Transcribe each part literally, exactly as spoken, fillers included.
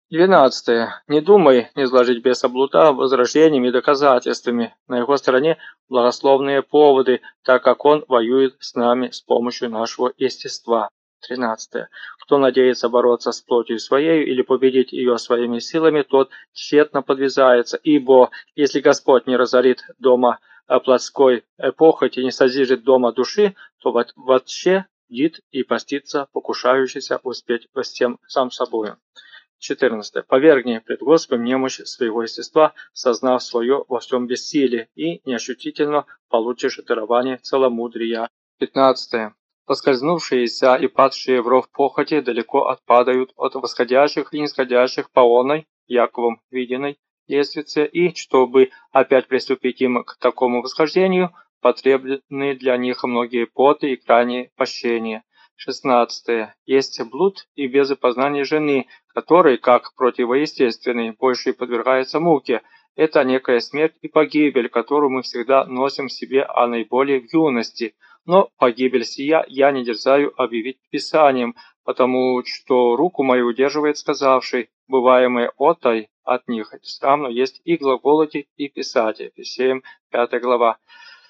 Двенадцатое. Не думай низложить беса блуда возражениями и доказательствами. На его стороне благословные поводы, так как он воюет с нами с помощью нашего естества. Тринадцатое. Кто надеется бороться с плотью своей или победить ее своими силами, тот тщетно подвязается, ибо если Господь не разорит дома э, плотской э, похоти, не созижет дома души, то во- вообще дит и постится, покушающийся успеть во всем сам собою. четырнадцатое. Повергни пред Господом немощь своего естества, сознав свое во всем бессилие, и неощутительно получишь дарование целомудрия. пятнадцатое. Поскользнувшиеся и падшие в ров похоти далеко отпадают от восходящих и нисходящих по оной, Яковом виденной, лестнице, и, чтобы опять приступить им к такому восхождению, потребны для них многие поты и крайние пощения. шестнадцатое. Есть блуд и безопознание жены, который, как противоестественный, больше подвергается муке. Это некая смерть и погибель, которую мы всегда носим в себе, а наиболее в юности. Но погибель сия я не дерзаю объявить Писанием, потому что руку мою удерживает сказавший, бываемое отой от них равно есть и глаголоти, и писать. Ефесеям пятая глава.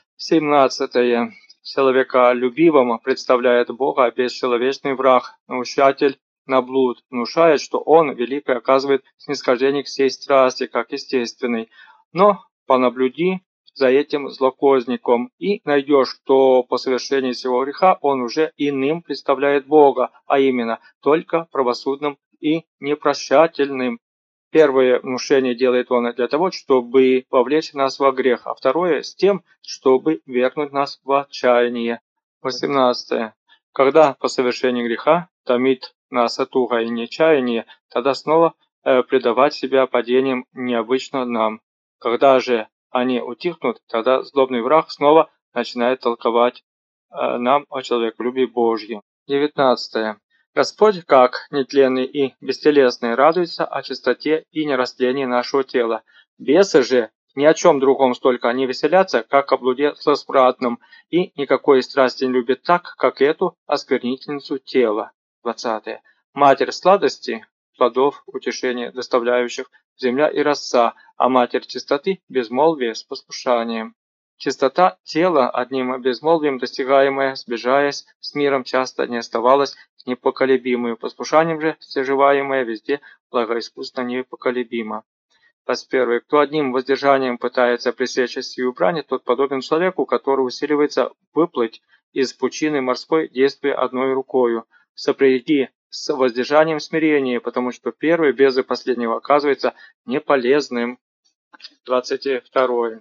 семнадцатое. Человеколюбивым представляет Бога бесчеловечный враг, наущатель на блуд, внушает, что он великое оказывает снисхождение к сей страсти, как естественной. Но понаблюди за этим злокозником, и найдешь, что по совершении всего греха он уже иным представляет Бога, а именно только правосудным и непрощательным. Первое внушение делает он для того, чтобы повлечь нас во грех, а второе с тем, чтобы вернуть нас в отчаяние. восемнадцатое. Когда по совершении греха томит нас туга и нечаяние, тогда снова э, предавать себя падениям необычно нам. Когда же они утихнут, тогда злобный враг снова начинает толковать э, нам о человеколюбии Божьем. девятнадцатое. Господь, как нетленный и бестелесный, радуется о чистоте и нерастлении нашего тела. Бесы же ни о чем другом столько не веселятся, как о блуде сладосвратном, и никакой страсти не любят так, как эту осквернительницу тела. двадцатое. Матерь сладости, плодов, утешения, доставляющих земля и роса, а матерь чистоты – безмолвие с послушанием. Чистота тела, одним безмолвием достигаемая, сближаясь с миром, часто не оставалась непоколебимую, послушанием же стяжеваемое везде благоискусно непоколебимо. двадцать первое. Кто одним воздержанием пытается пресечь сию брань, тот подобен человеку, который усиливается выплыть из пучины морской, действуя одной рукою. Сопряги с воздержанием смирение, потому что первое без последнего оказывается неполезным. двадцать второе.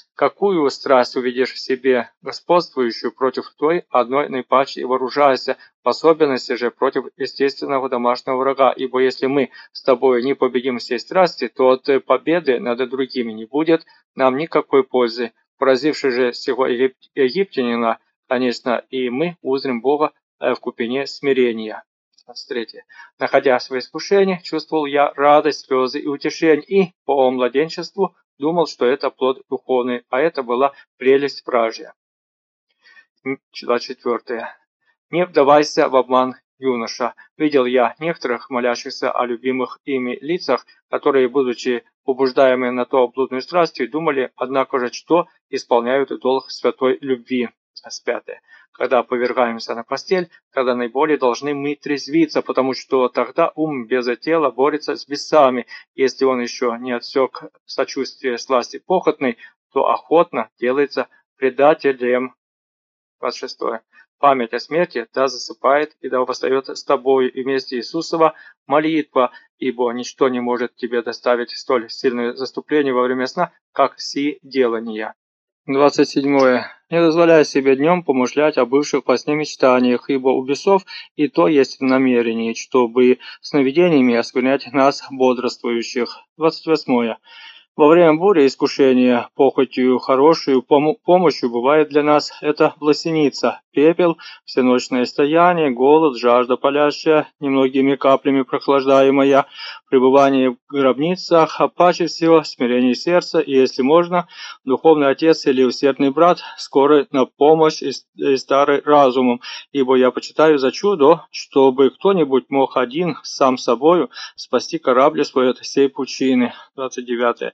Какую страсть увидишь в себе, господствующую против той одной наипаче, и вооружайся, в особенности же против естественного домашнего врага, ибо если мы с тобой не победим все страсти, то от победы над другими не будет нам никакой пользы. Поразивший же сего егип... египтянина, конечно, и мы узрим Бога в купине смирения. двадцать третье. Находясь в искушении, чувствовал я радость, слезы и утешение, и по младенчеству думал, что это плод духовный, а это была прелесть вражья. двадцать четвёртое. Не вдавайся в обман, юноша. Видел я некоторых молящихся о любимых ими лицах, которые, будучи побуждаемые на то блудной страстью, думали, однако же, что исполняют долг святой любви. двадцать пятое. Когда повергаемся на постель, тогда наиболее должны мы трезвиться, потому что тогда ум без тела борется с бесами. Если он еще не отсек сочувствие сласти похотной, то охотно делается предателем. двадцать шестое. Память о смерти да засыпает и да восстает с тобою, и вместе Иисусова молитва, ибо ничто не может тебе доставить столь сильное заступление во время сна, как си делания. двадцать седьмое. Не дозволяй себе днем помышлять о бывших во сне мечтаниях, ибо у бесов и то есть намерение, чтобы сновидениями осквернять нас бодрствующих. двадцать восьмое. Во время бури искушения похотью хорошую пом помощью бывает для нас это власеница, пепел, всеночное стояние, голод, жажда палящая, немногими каплями прохлаждаемая, пребывание в гробницах, а паче всего смирение сердца, и, если можно, духовный отец или усердный брат, скорый на помощь и, и старый разумом, ибо я почитаю за чудо, чтобы кто-нибудь мог один сам собою спасти корабль свой от всей пучины. двадцать девятое.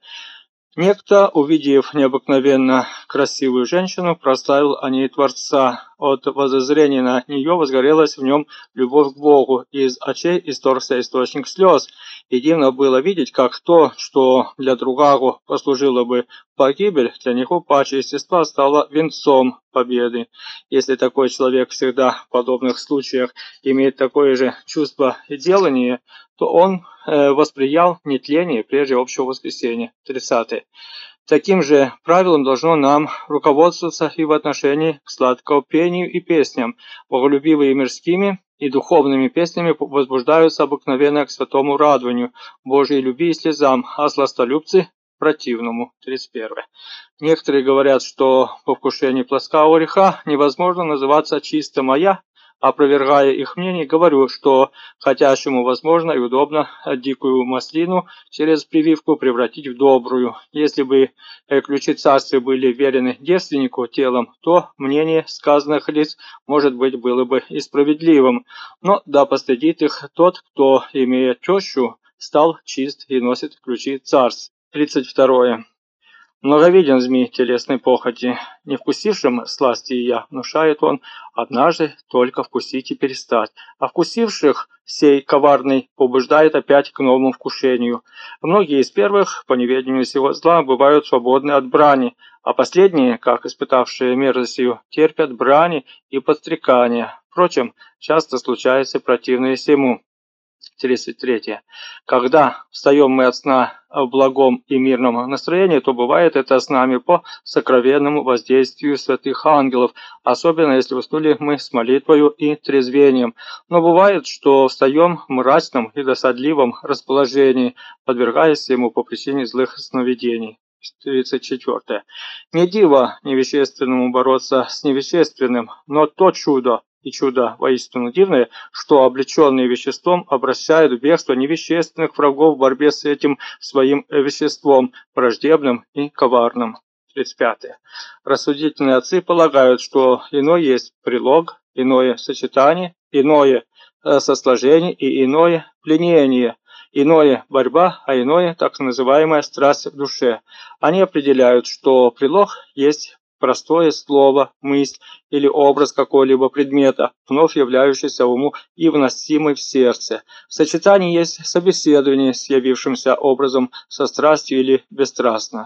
Некто, увидев необыкновенно красивую женщину, прославил о ней Творца. От воззрения на нее возгорелась в нем любовь к Богу, и из очей исторгся источник слез. И дивно было видеть, как то, что для другого послужило бы погибель, для него паче естества стало венцом победы. Если такой человек всегда в подобных случаях имеет такое же чувство и делание, то он э, восприял нетление прежде общего воскресения. тридцатое. Таким же правилом должно нам руководствоваться и в отношении к сладкопению и песням. Боголюбивые мирскими и духовными песнями возбуждаются обыкновенно к святому радованию, Божьей любви и слезам, а сластолюбцы – противному. тридцать первое. Некоторые говорят, что по вкушении плоского греха невозможно называться чистым, а я, опровергая их мнение, говорю, что хотящему возможно и удобно дикую маслину через прививку превратить в добрую. Если бы ключи царствия были верены девственнику телом, то мнение сказанных лиц, может быть, было бы и справедливым. Но да постыдит их тот, кто, имея тещу, стал чист и носит ключи царств. тридцать второе. Многовиден змей телесной похоти, не вкусившим сласти я, внушает он, однажды только вкусить и перестать, а вкусивших сей коварный побуждает опять к новому вкушению. Многие из первых, по неведению сего зла, бывают свободны от брани, а последние, как испытавшие мерзость ее, терпят брани и подстрекания. Впрочем, часто случается противное сему. тридцать третье. Когда встаем мы от сна в благом и мирном настроении, то бывает это с нами по сокровенному воздействию святых ангелов, особенно если уснули мы с молитвою и трезвением. Но бывает, что встаем в мрачном и досадливом расположении, подвергаясь ему по причине злых сновидений. тридцать четвёртое. Не диво невещественному бороться с невещественным, но то чудо, и чудо воистину дивное, что облеченные веществом обращают в бегство невещественных врагов в борьбе с этим своим веществом, враждебным и коварным. тридцать пятое. Рассудительные отцы полагают, что иное есть прилог, иное сочетание, иное сосложение и иное пленение, иное борьба, а иное так называемая страсть в душе. Они определяют, что прилог есть простое слово, мысль или образ какого-либо предмета, вновь являющийся уму и вносимый в сердце. В сочетании есть собеседование с явившимся образом со страстью или бесстрастно.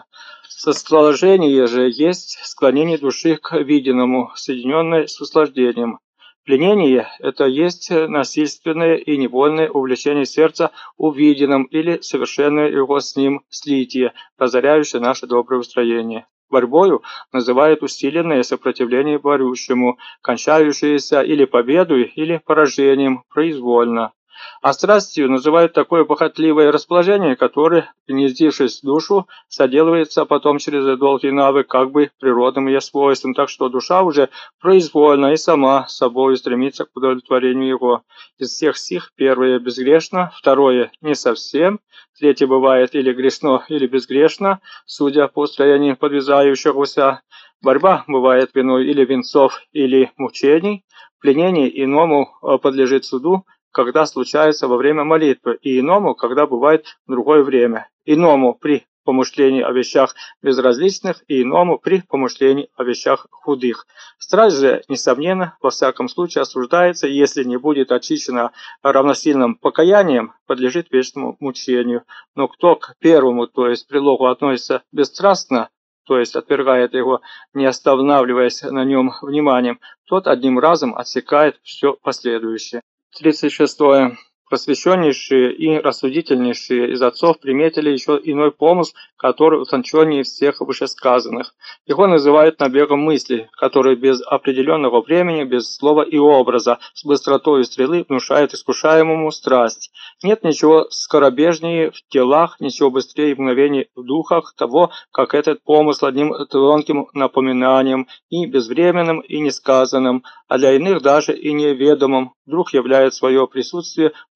Сосложение же есть склонение души к виденному, соединенное с услаждением. Пленение – это есть насильственное и невольное увлечение сердца увиденным или совершенное его с ним слитие, разоряющее наше доброе устроение. Борьбою называют усиленное сопротивление борющему, кончающееся или победой, или поражением, произвольно. А страстью называют такое похотливое расположение, которое, гнездившись в душу, соделывается потом через долгий навык как бы природным ее свойством, так что душа уже произвольно и сама собой стремится к удовлетворению его. Из всех сих первое безгрешно, второе не совсем, третье бывает или грешно, или безгрешно, судя по строению подвязающегося. Борьба бывает виной или венцов, или мучений. Пленение иному подлежит суду, когда случается во время молитвы, и иному, когда бывает в другое время. Иному при помышлении о вещах безразличных, и иному при помышлении о вещах худых. Страсть же, несомненно, во всяком случае осуждается, если не будет очищена равносильным покаянием, подлежит вечному мучению. Но кто к первому, то есть прилогу, относится бесстрастно, то есть отвергает его, не останавливаясь на нем вниманием, тот одним разом отсекает все последующее. тридцать шестое. Просвещеннейшие и рассудительнейшие из отцов приметили еще иной помысл, который утонченнее всех вышесказанных. Его называют набегом мысли, который без определенного времени, без слова и образа, с быстротой стрелы внушает искушаемому страсть. Нет ничего скоробежнее в телах, ничего быстрее мгновений в духах того, как этот помысл одним тонким напоминанием и безвременным, и несказанным, а для иных даже и неведомым, вдруг являет свое присутствие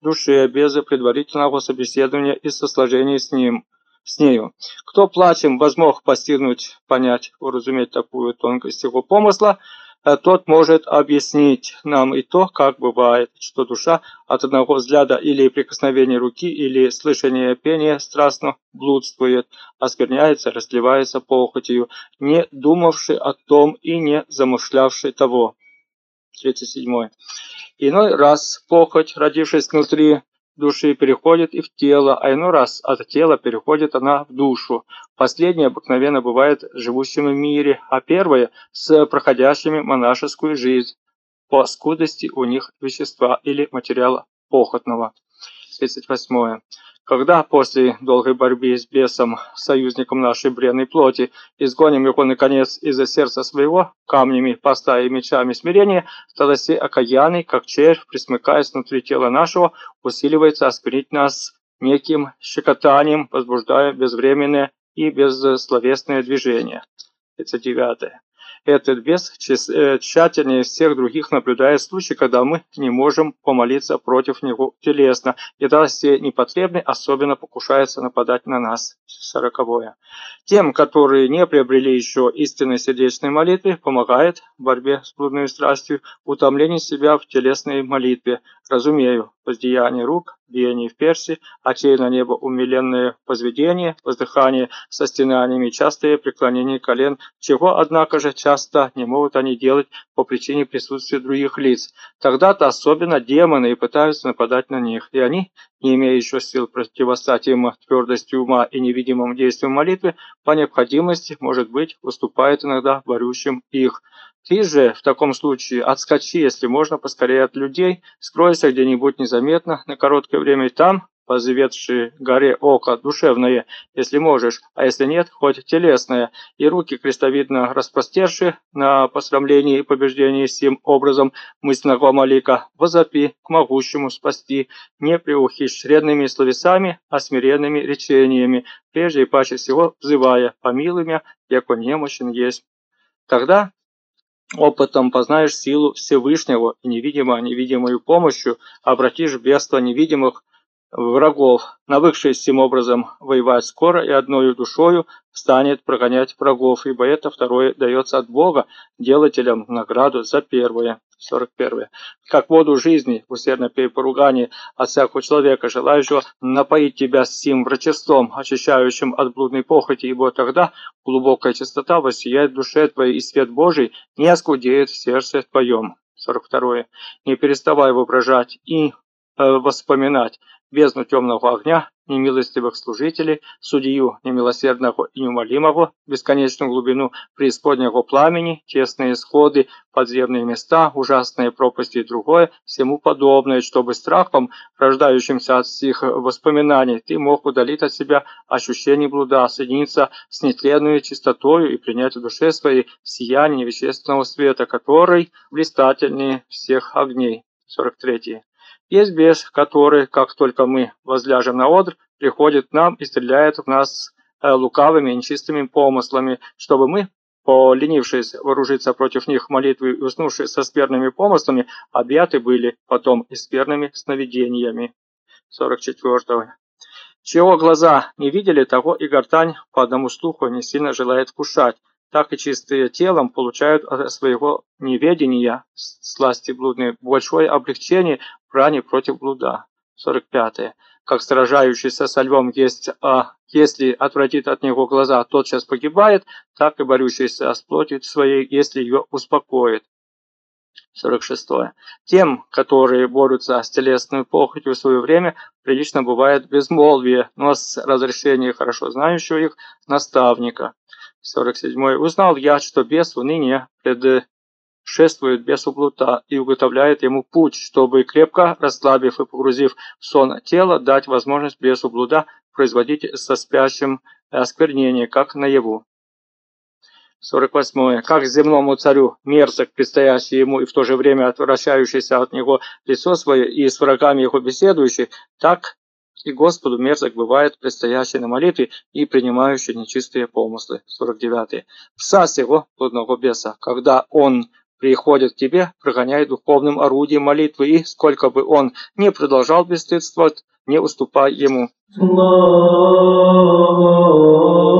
душе без предварительного собеседования и сосложения с ним, с нею. Кто плачем возмог постигнуть, понять, уразуметь такую тонкость его помысла, тот может объяснить нам и то, как бывает, что душа от одного взгляда или прикосновения руки, или слышания пения страстно блудствует, оскверняется, расливается похотью, не думавши о том и не замышлявши того. тридцать семь. Иной раз похоть, родившись внутри души, переходит и в тело, а иной раз от тела переходит она в душу. Последнее обыкновенно бывает живущим в мире, а первое с проходящими монашескую жизнь, по скудости у них вещества или материала похотного. тридцать восьмое. Когда после долгой борьбы с бесом, союзником нашей бренной плоти, изгоним его, наконец, из-за сердца своего, камнями, поста и мечами смирения, тогда сей окаянный, как червь, присмыкаясь внутри тела нашего, усиливается осквернить нас неким щекотанием, возбуждая безвременное и бессловесное движение. тридцать девятое. Этот бес тщательнее всех других наблюдает случаи, когда мы не можем помолиться против него телесно, и тогда все непотребные особенно покушаются нападать на нас. Сороковое. Тем, которые не приобрели еще истинной сердечной молитвы, помогает в борьбе с блудной страстью утомление себя в телесной молитве. Разумею, воздеяние рук, биение в перси, очей на небо умиленное возведение, воздыхание со стенаниями, частые преклонения колен, чего, однако же, часто не могут они делать по причине присутствия других лиц. Тогда-то особенно демоны и пытаются нападать на них, и они, не имея еще сил противостать им твердостью ума и невидимым действием молитвы, по необходимости, может быть, уступают иногда борющим их. Ты же в таком случае отскочи, если можно, поскорее от людей, скройся где-нибудь незаметно на короткое время и там, по заветшей горе око душевное, если можешь, а если нет, хоть телесное, и руки крестовидно распростерши на посрамлении и побеждении сим образом мысленного молика, возопи к могущему спасти не преухищренными словесами, а смиренными речениями, прежде и паче всего взывая «помилуй меня, яко немощен есть». Тогда опытом познаешь силу Всевышнего и невидимо невидимую помощью обратишь бегство невидимых врагов, навыкшись всем образом воевать скоро и одною душою станет прогонять врагов, ибо это второе дается от Бога делателям в награду за первое. сорок первое. Как воду жизни, усердно пей поругание от всякого человека, желающего напоить тебя сим врачеством, очищающим от блудной похоти, ибо тогда глубокая чистота воссияет в душе твоей, и свет Божий не оскудеет в сердце твоем. сорок второе. Не переставай воображать и э, воспоминать бездну темного огня, немилостивых служителей, судью немилосердного и неумолимого, бесконечную глубину преисподнего пламени, тесные сходы, подземные места, ужасные пропасти и другое, всему подобное, чтобы страхом, рождающимся от всех воспоминаний, ты мог удалить от себя ощущение блуда, соединиться с нетленной чистотою и принять в душе своей сияние вещественного света, который блистательнее всех огней. сорок третье. Есть бес, который, как только мы возляжем на одр, приходит к нам и стреляет в нас э, лукавыми и нечистыми помыслами, чтобы мы, поленившись вооружиться против них молитвой и уснувшие со скверными помыслами, объяты были потом и скверными сновидениями. сорок четвёртое. Чего глаза не видели, того и гортань по одному слуху не сильно желает вкушать. Так и чистые телом получают от своего неведения, сласти блудной, большое облегчение в брани против блуда. сорок пятое. Как сражающийся со львом есть, а если отвратит от него глаза, тотчас погибает, так и борющийся с плотью своей, если ее успокоит. сорок шестое. Тем, которые борются с телесной похотью в свое время, прилично бывает безмолвие, но с разрешения хорошо знающего их наставника. сорок седьмое. Узнал я, что бес ныне предшествует бесу блуда и уготовляет ему путь, чтобы, крепко расслабив и погрузив в сон тело, дать возможность бесу блуда производить со спящим осквернение, как наяву. сорок восьмое. Как земному царю мерзок, предстоящий ему и в то же время отвращающийся от него лицо свое и с врагами его беседующий, так и Господу мерзок бывает предстоящий на молитве и принимающий нечистые помыслы. сорок девятое. Пса сего блудного беса, когда он приходит к тебе, прогоняй духовным орудием молитвы, и сколько бы он ни продолжал бесстыдствовать, не уступай ему.